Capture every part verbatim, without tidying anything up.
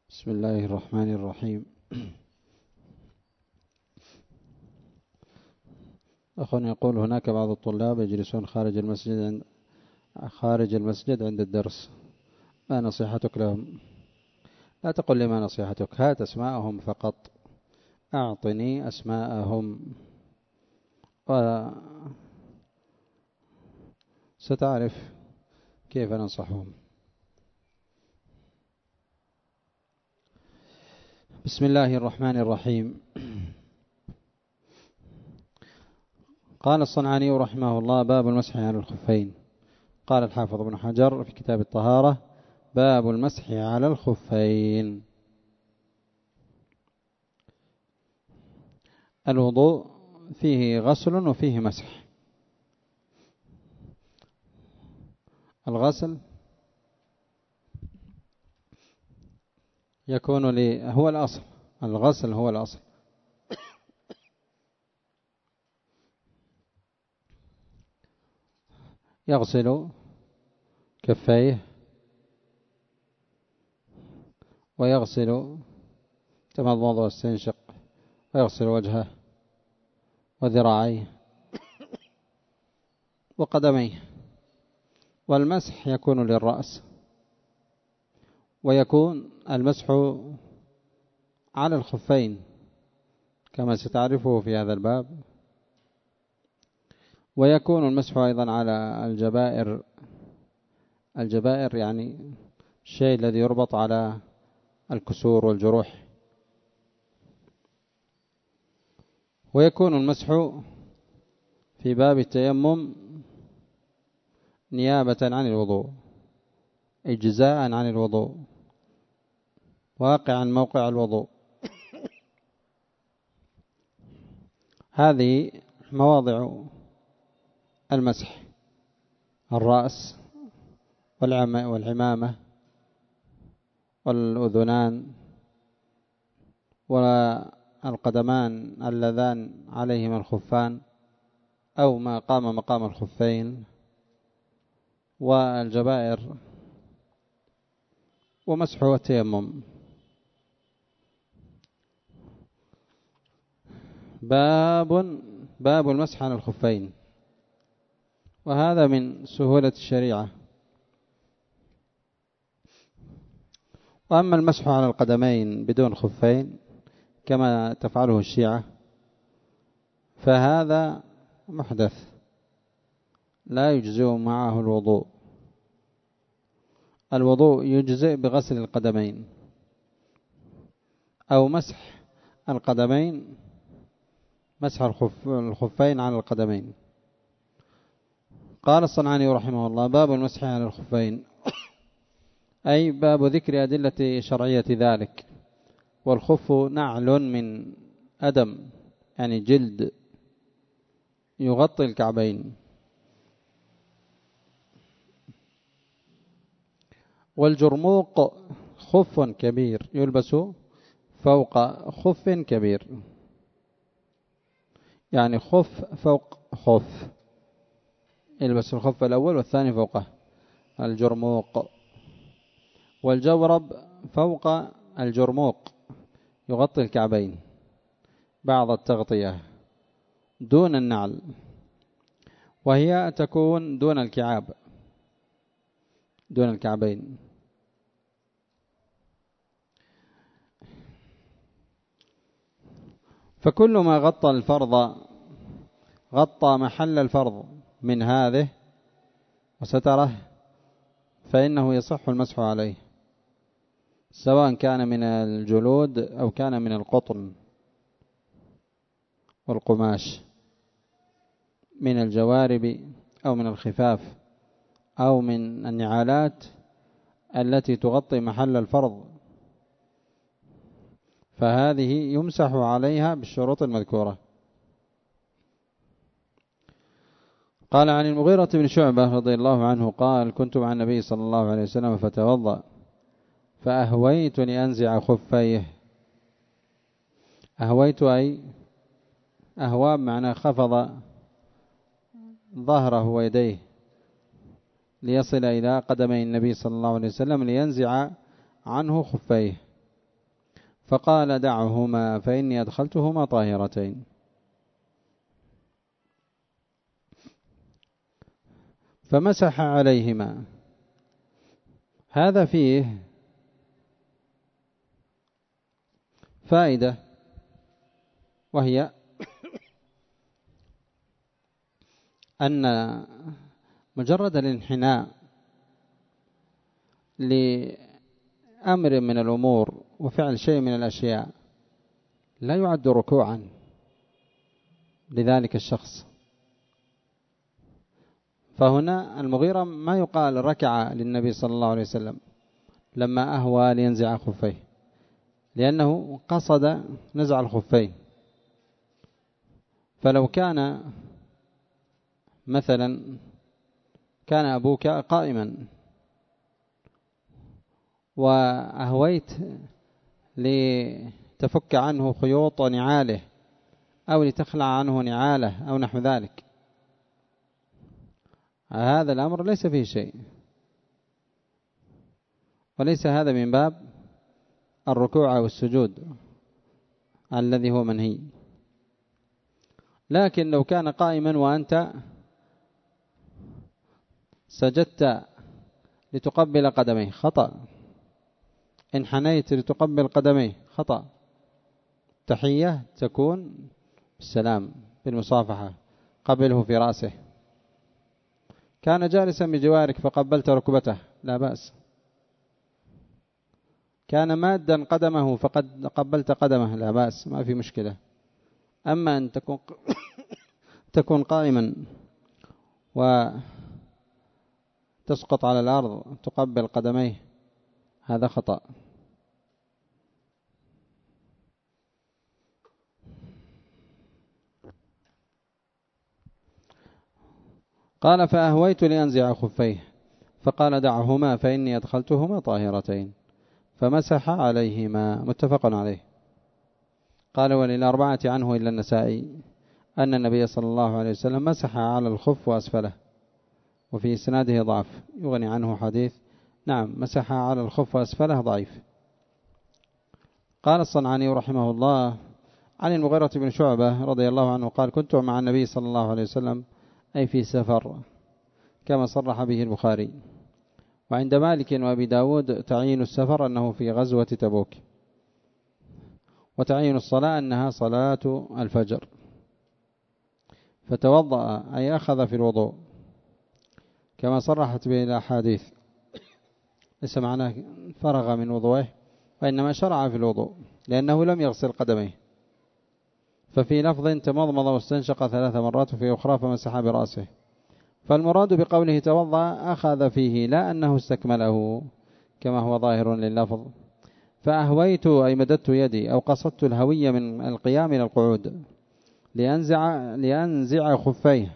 بسم الله الرحمن الرحيم. أخونا يقول هناك بعض الطلاب يجلسون خارج المسجد عند خارج المسجد عند الدرس، ما نصيحتك لهم؟ لا تقل لي ما نصيحتك، هات أسماءهم فقط، أعطني أسماءهم وستعرف كيف ننصحهم. بسم الله الرحمن الرحيم. قال الصنعاني رحمه الله: باب المسح على الخفين. قال الحافظ ابن حجر في كتاب الطهارة: باب المسح على الخفين. الوضوء فيه غسل وفيه مسح. الغسل يكون لي هو الأصل، الغسل هو الأصل. يغسل كفيه ويغسل تمضمض واستنشق ويغسل وجهه وذراعيه وقدميه. والمسح يكون للرأس، ويكون المسح على الخفين كما ستعرفه في هذا الباب، ويكون المسح أيضا على الجبائر. الجبائر يعني الشيء الذي يربط على الكسور والجروح. ويكون المسح في باب التيمم نيابة عن الوضوء، إجزاء عن الوضوء، واقعا موقع الوضوء. هذه مواضع المسح: الرأس والعمامة والأذنان والقدمان اللذان عليهما الخفان أو ما قام مقام الخفين، والجبائر، ومسح والتيمم. باب باب المسح على الخفين، وهذا من سهولة الشريعة. وأما المسح على القدمين بدون خفين كما تفعله الشيعة فهذا محدث لا يجزئ معه الوضوء. الوضوء يجزئ بغسل القدمين أو مسح القدمين، مسح الخف الخفين على القدمين. قال الصنعاني رحمه الله: باب المسح على الخفين، أي باب ذكر أدلة شرعية ذلك. والخف نعل من أدم، يعني جلد يغطي الكعبين. والجرموق خف كبير يلبس فوق خف كبير، يعني خف فوق خف، يلبس الخف الأول والثاني فوقه، الجرموق. والجورب فوق الجرموق يغطي الكعبين بعض التغطية دون النعل، وهي تكون دون الكعاب، دون الكعبين. فكل ما غطى الفرض غطى محل الفرض من هذه وستره فإنه يصح المسح عليه، سواء كان من الجلود أو كان من القطن والقماش، من الجوارب أو من الخفاف أو من النعالات التي تغطي محل الفرض، فهذه يمسح عليها بالشروط المذكورة. قال عن المغيرة بن شعبة رضي الله عنه قال: كنت مع النبي صلى الله عليه وسلم فتوضأ فأهويت لأنزع خفيه. أهويت أي أهوى بمعنى خفض ظهره ويديه ليصل إلى قدمي النبي صلى الله عليه وسلم لينزع عنه خفيه. فقال دعهما فإني أدخلتهما طاهرتين. فمسح عليهما. هذا فيه فائدة، وهي أن مجرد الانحناء لأمر من الأمور وفعل شيء من الأشياء لا يعد ركوعا لذلك الشخص. فهنا المغيرة ما يقال ركع للنبي صلى الله عليه وسلم لما أهوى لينزع خفيه، لأنه قصد نزع الخفين. فلو كان مثلا كان أبوك قائما وأهويت لتفك عنه خيوط نعاله أو لتخلع عنه نعاله أو نحو ذلك، هذا الأمر ليس فيه شيء، وليس هذا من باب الركوع أو السجود الذي هو منهي. لكن لو كان قائما وأنت سجدت لتقبل قدميه خطأ، انحنيت لتقبل قدميه خطأ. تحية تكون بالسلام بالمصافحة، قبله في رأسه. كان جالسا بجوارك فقبلت ركبته لا بأس. كان مادا قدمه فقد قبلت قدمه لا بأس، ما في مشكلة. أما أن تكون تكون قائما وتسقط على الأرض تقبل قدميه هذا خطأ. قال فأهويت لأنزع خفيه فقال دعهما فإني أدخلتهما طاهرتين فمسح عليهما. متفق عليه. قال وللأربعة عنه إلا النسائي أن النبي صلى الله عليه وسلم مسح على الخف وأسفله، وفي إسناده ضعف يغني عنه حديث نعم مسح على الخف وأسفله ضعيف. قال الصنعاني رحمه الله عن المغيرة بن شعبة رضي الله عنه قال كنت مع النبي صلى الله عليه وسلم أي في سفر كما صرح به البخاري. وعند مالك وأبي داود تعيين السفر أنه في غزوة تبوك، وتعيين الصلاة أنها صلاة الفجر. فتوضأ أي أخذ في الوضوء كما صرحت به الأحاديث، ليس معناه فرغ من وضوءه وإنما شرع في الوضوء لأنه لم يغسل قدميه. ففي لفظ تمضمض واستنشق ثلاث مرات وفي أخرى فمسح برأسه. فالمراد بقوله توضأ أخذ فيه لا أنه استكمله كما هو ظاهر لللفظ. فأهويت أي مددت يدي أو قصدت الهوية من القيام إلى القعود لأنزع, لأنزع خفيه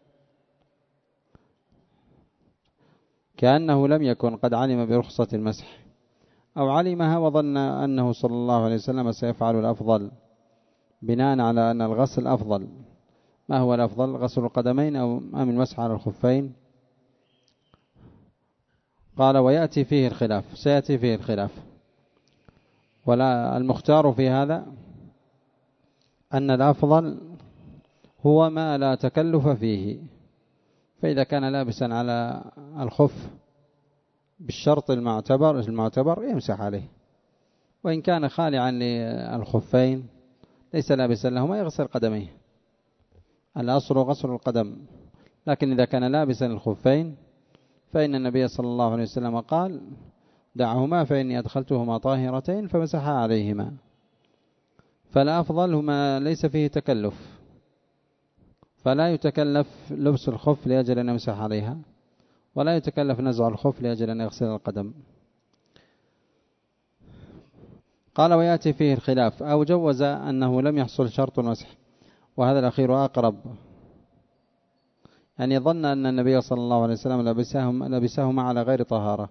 كأنه لم يكن قد علم برخصة المسح أو علمها وظن أنه صلى الله عليه وسلم سيفعل الأفضل بناء على أن الغسل أفضل. ما هو الأفضل غسل القدمين أو أم المسح على الخفين؟ قال ويأتي فيه الخلاف، سيأتي فيه الخلاف. ولا المختار في هذا أن الأفضل هو ما لا تكلف فيه. فإذا كان لابسا على الخف بالشرط المعتبر المعتبر يمسح عليه، وإن كان خالعا للخفين ليس لابسا لهما يغسل قدميه. الأصل غسل القدم. لكن إذا كان لابسا الخفين فإن النبي صلى الله عليه وسلم قال دعهما فإني أدخلتهما طاهرتين فمسح عليهما. فالأفضل هما ليس فيه تكلف، فلا يتكلف لبس الخف لأجل أن يمسح عليها، ولا يتكلف نزع الخف لأجل أن يغسل القدم. قال ويأتي فيه الخلاف أو جوز أنه لم يحصل شرط المسح، وهذا الأخير أقرب، يعني ظن أن النبي صلى الله عليه وسلم لبسهم لبسهما على غير طهارة.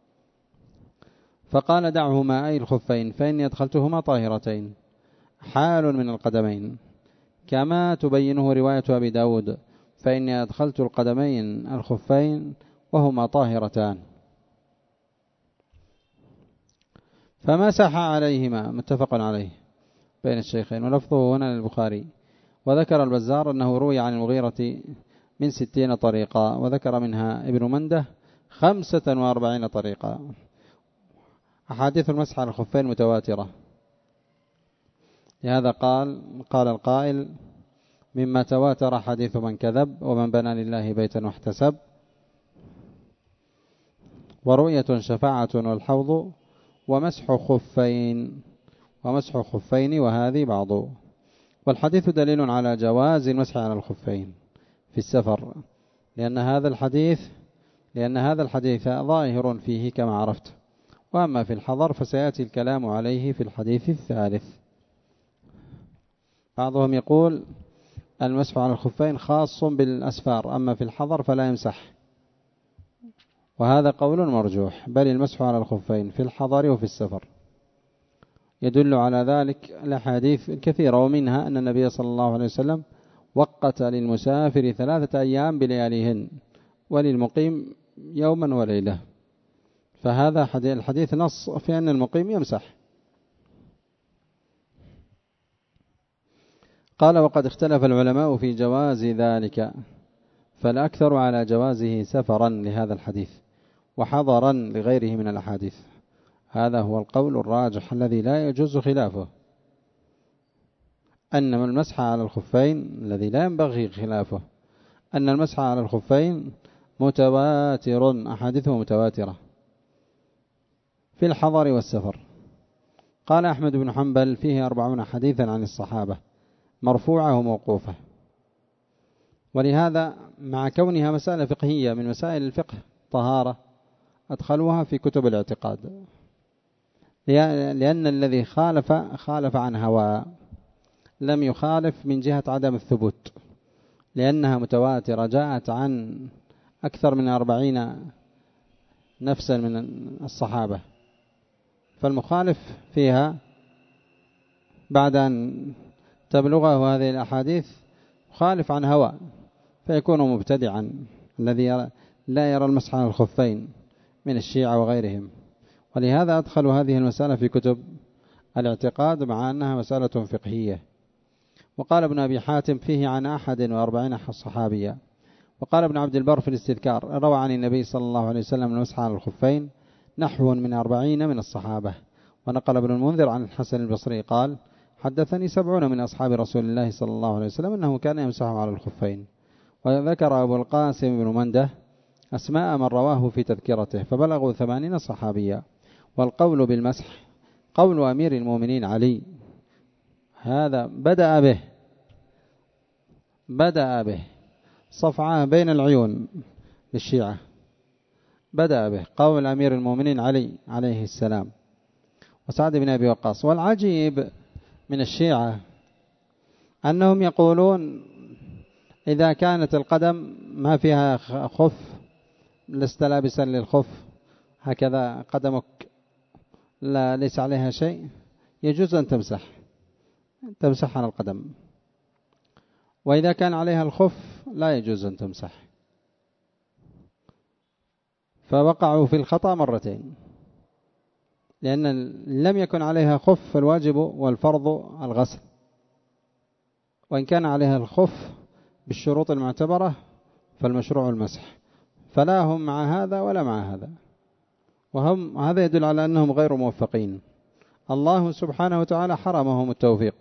فقال دعهما أي الخفين فإني أدخلتهما طاهرتين حال من القدمين، كما تبينه رواية أبي داود فإني أدخلت القدمين الخفين وهما طاهرتان. فمسح عليهما، متفق عليه بين الشيخين، ولفظه هنا للبخاري. وذكر البزار أنه روي عن المغيرة من ستين طريقة، وذكر منها ابن منده خمسة وأربعين طريقة. أحاديث المسح على الخفين متواترة، لهذا قال قال القائل: مما تواتر حديث من كذب، ومن بنى لله بيتا واحتسب، ورؤية شفاعة والحوض، ومسح خفين ومسح خفين وهذه بعض. والحديث دليل على جواز المسح على الخفين في السفر، لأن هذا الحديث لأن هذا الحديث ظاهر فيه كما عرفت. وأما في الحضر فسيأتي الكلام عليه في الحديث الثالث. بعضهم يقول المسح على الخفين خاص بالأسفار، أما في الحضر فلا يمسح، وهذا قول مرجوح، بل المسح على الخفين في الحضر وفي السفر. يدل على ذلك الأحاديث الكثيرة، ومنها أن النبي صلى الله عليه وسلم وقت للمسافر ثلاثة أيام بلياليهن، وللمقيم يوما وليلة، فهذا الحديث نص في أن المقيم يمسح. قال: وقد اختلف العلماء في جواز ذلك، فالأكثر على جوازه سفرا لهذا الحديث، وحضرا لغيره من الأحاديث. هذا هو القول الراجح الذي لا يجوز خلافه، أن المسح على الخفين الذي لا ينبغي خلافه، أن المسح على الخفين متواتر، أحاديثه متواترة في الحضر والسفر. قال أحمد بن حنبل: فيه أربعون حديثا عن الصحابة مرفوعة وموقوفة. ولهذا مع كونها مسألة فقهية من مسائل الفقه طهارة، أدخلوها في كتب الاعتقاد، لأن الذي خالف خالف عن هوى، لم يخالف من جهة عدم الثبوت، لأنها متواترة، جاءت عن أكثر من أربعين نفسا من الصحابة، فالمخالف فيها بعد أن تبلغه هذه الأحاديث خالف عن هوى، فيكون مبتدعا الذي لا يرى المسح على الخفين من الشيعة وغيرهم. ولهذا أدخلوا هذه المسألة في كتب الاعتقاد مع أنها مسألة فقهية. وقال ابن أبي حاتم: فيه عن أحد وأربعين صحابيا. وقال ابن عبد البر في الاستذكار: روى عن النبي صلى الله عليه وسلم المسح على الخفين نحو من أربعين من الصحابة. ونقل ابن المنذر عن الحسن البصري قال: حدثني سبعون من أصحاب رسول الله صلى الله عليه وسلم أنه كان يمسح على الخفين. وذكر أبو القاسم بن منده أسماء من رواه في تذكرته فبلغوا ثمانين صحابيا. والقول بالمسح قول أمير المؤمنين علي، هذا بدأ به بدأ به صفعة بين العيون للشيعة، بدأ به قول أمير المؤمنين علي عليه السلام وسعد بن أبي وقاص. والعجيب من الشيعة أنهم يقولون إذا كانت القدم ما فيها خف، لست لابسا للخف، هكذا قدمك لا ليس عليها شيء، يجوز أن تمسح تمسح على القدم. وإذا كان عليها الخف لا يجوز أن تمسح، فوقعوا في الخطأ مرتين، لأن لم يكن عليها خف فالواجب والفرض الغسل، وإن كان عليها الخف بالشروط المعتبرة فالمشروع المسح، فلا هم مع هذا ولا مع هذا، وهم هذا يدل على أنهم غير موفقين. الله سبحانه وتعالى حرمهم التوفيق.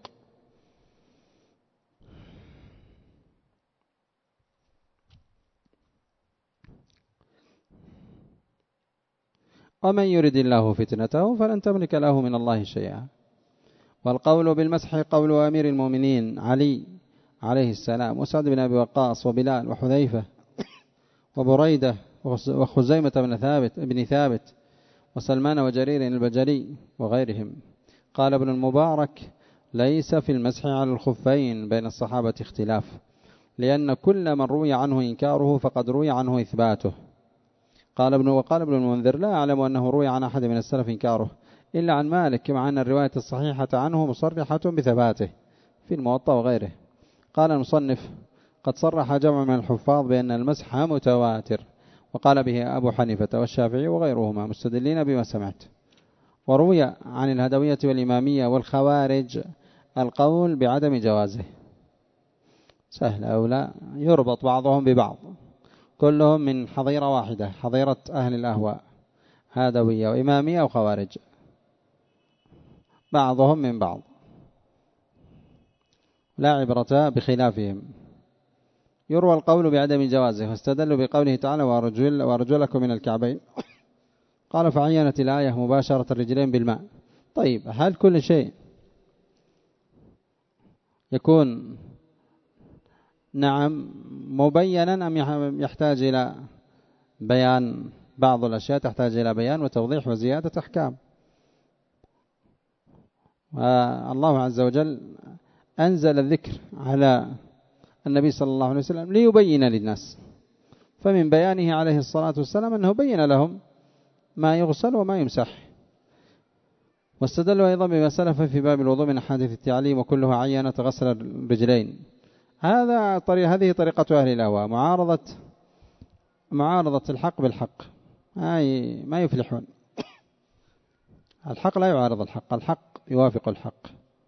ومن يرد الله فتنته فلن تملك له من الله شيئا. والقول بالمسح قول أمير المؤمنين علي عليه السلام وسعد بن أبي وقاص وبلال وحذيفة وبريدة وخزيمة بن ثابت ابن ثابت وسلمان وجرير البجلي وغيرهم. قال ابن المبارك: ليس في المسح على الخفين بين الصحابة اختلاف، لأن كل من روي عنه إنكاره فقد روي عنه إثباته. قال ابن وقال ابن المنذر: لا أعلم أنه روي عن أحد من السلف إنكاره إلا عن مالك، مع أن الرواية الصحيحة عنه مصرحة بثباته في الموطأ وغيره. قال المصنف: قد صرح جمع من الحفاظ بأن المسح متواتر، وقال به أبو حنيفة والشافعي وغيرهما مستدلين بما سمعت. وروي عن الهدوية والإمامية والخوارج القول بعدم جوازه. سهل أو لا؟ يربط بعضهم ببعض، كلهم من حظيرة واحدة، حظيرة أهل الأهواء، هدوية وإمامية وخوارج، بعضهم من بعض، لا عبرة بخلافهم. يروى القول بعدم جوازه، واستدلوا بقوله تعالى وأرجل وأرجلكم من الكعبين، قال فعينت الآية مباشرة الرجلين بالماء. طيب هل كل شيء يكون نعم مبينا أم يحتاج إلى بيان؟ بعض الأشياء تحتاج إلى بيان وتوضيح وزيادة أحكام. والله عز وجل أنزل الذكر على النبي صلى الله عليه وسلم ليبين للناس، فمن بيانه عليه الصلاة والسلام أنه بين لهم ما يغسل وما يمسح. واستدلوا أيضا بما سلف في باب الوضوء من أحاديث التعليم وكلها عينت غسل الرجلين. هذا طريق هذه طريقة أهل الأهواء، معارضة معارضة الحق بالحق، أي ما يفلحون. الحق لا يعارض الحق، الحق يوافق الحق.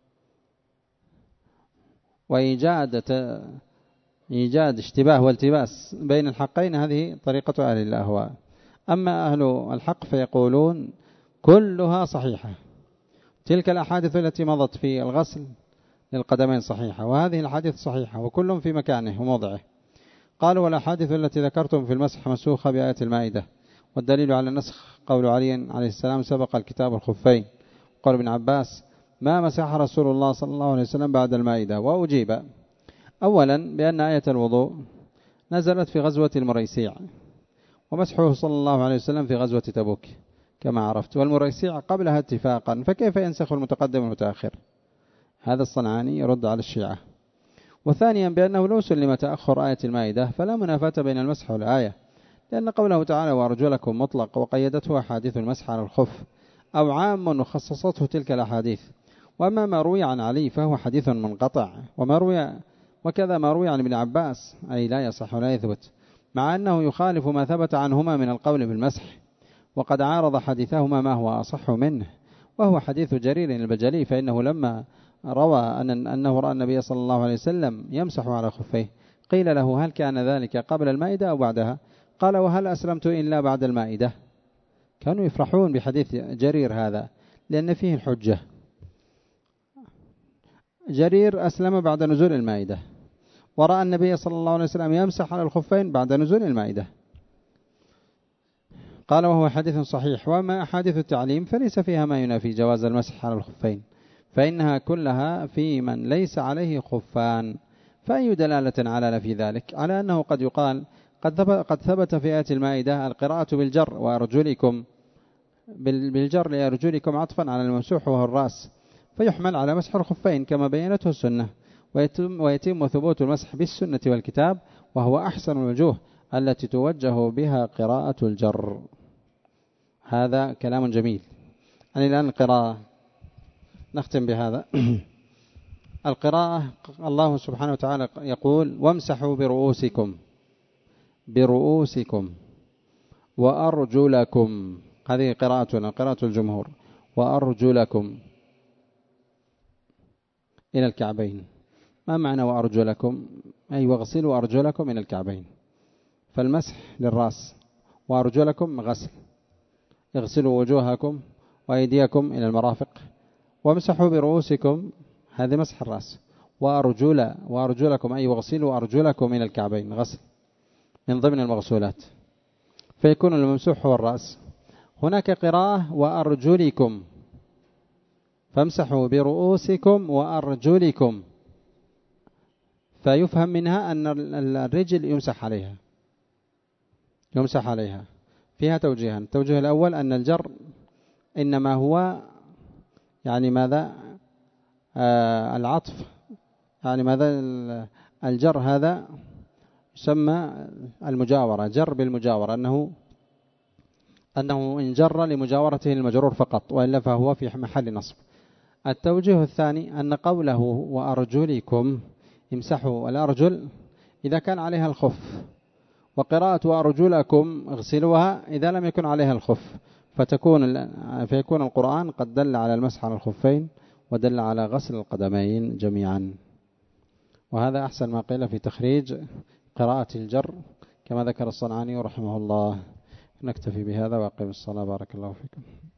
وإيجاد إيجاد اشتباه والتباس بين الحقين هذه طريقة أهل الأهواء. أما أهل الحق فيقولون كلها صحيحة. تلك الأحاديث التي مضت في الغسل للقدمين صحيحة، وهذه الأحاديث صحيحة، وكلهم في مكانه وموضعه. قالوا والأحاديث التي ذكرتم في المسح مسوخة بآية المائدة، والدليل على النسخ قول علي عليه السلام سبق الكتاب الخفين. قال ابن عباس ما مسح رسول الله صلى الله عليه وسلم بعد المائدة. وأجيب أولا بأن آية الوضوء نزلت في غزوة المريسيع، ومسحه صلى الله عليه وسلم في غزوة تبوك كما عرفت، والمريسيع قبلها اتفاقا، فكيف ينسخ المتقدم والمتأخر؟ هذا الصنعاني يرد على الشيعة. وثانيا بأنه لو سلم تأخر آية المائدة فلا منافاة بين المسح والآية، لأن قوله تعالى وأرجلكم مطلق، وقيدته أحاديث المسح على الخف، أو عام وخصصته تلك الأحاديث. وأما ما روي عن علي فهو حديث منقطع، وما روي وكذا ما روي عن ابن عباس أي لا يصح ولا يثبت، مع أنه يخالف ما ثبت عنهما من القول بالمسح، وقد عارض حديثهما ما هو أصح منه، وهو حديث جرير البجلي، فإنه لما روى أن أنه رأى النبي صلى الله عليه وسلم يمسح على خفيه قيل له هل كان ذلك قبل المائدة أو بعدها؟ قال وهل أسلمت إلا بعد المائدة؟ كانوا يفرحون بحديث جرير هذا لأن فيه الحجة. جرير أسلم بعد نزول المائدة، ورأى النبي صلى الله عليه وسلم يمسح على الخفين بعد نزول المائدة. قال وهو حديث صحيح. وما أحاديث التعليم فليس فيها ما ينافي جواز المسح على الخفين، فإنها كلها في من ليس عليه خفان. فأي دلالة على نفي ذلك؟ على أنه قد يقال قد ثبت في آية المائدة القراءة بالجر وأرجلكم بالجر لأرجلكم عطفا على الممسوح وهو الرأس، فيحمل على مسح الخفين كما بينته السنة، ويتم, ويتم ثبوت المسح بالسنة والكتاب، وهو أحسن الوجوه التي توجه بها قراءة الجر. هذا كلام جميل. يعني الآن القراءة نختم بهذا. القراءة الله سبحانه وتعالى يقول وامسحوا برؤوسكم برؤوسكم وأرجلكم، هذه قراءتنا قراءة الجمهور، وأرجلكم إلى الكعبين. ما معنى وأرجلكم؟ أي واغسلوا أرجلكم إلى الكعبين، فالمسح للرأس، وأرجلكم غسل، اغسلوا وجوهكم وأيديكم إلى المرافق، وامسحوا برؤوسكم هذا مسح الرأس، وأرجل وأرجلكم أي واغسلوا أرجلكم إلى الكعبين غسل من ضمن المغسولات، فيكون الممسوح هو الرأس. هناك قراءة وأرجلكم، فامسحوا برؤوسكم وأرجلكم، فيفهم منها أن الرجل يمسح عليها يمسح عليها فيها توجيهان. التوجيه الأول أن الجر إنما هو يعني ماذا آه العطف، يعني ماذا الجر هذا يسمى المجاورة، جر بالمجاورة، أنه أنه إن جر لمجاورته المجرور فقط، وإلا فهو في محل نصب. التوجيه الثاني أن قوله وأرجلكم امسحوا الأرجل إذا كان عليها الخف، وقراءة وأرجلكم اغسلوها إذا لم يكن عليها الخف، فتكون فيكون القرآن قد دل على المسح على الخفين ودل على غسل القدمين جميعا. وهذا أحسن ما قيل في تخريج قراءة الجر كما ذكر الصنعاني رحمه الله. نكتفي بهذا وأقيم الصلاة. بارك الله فيكم.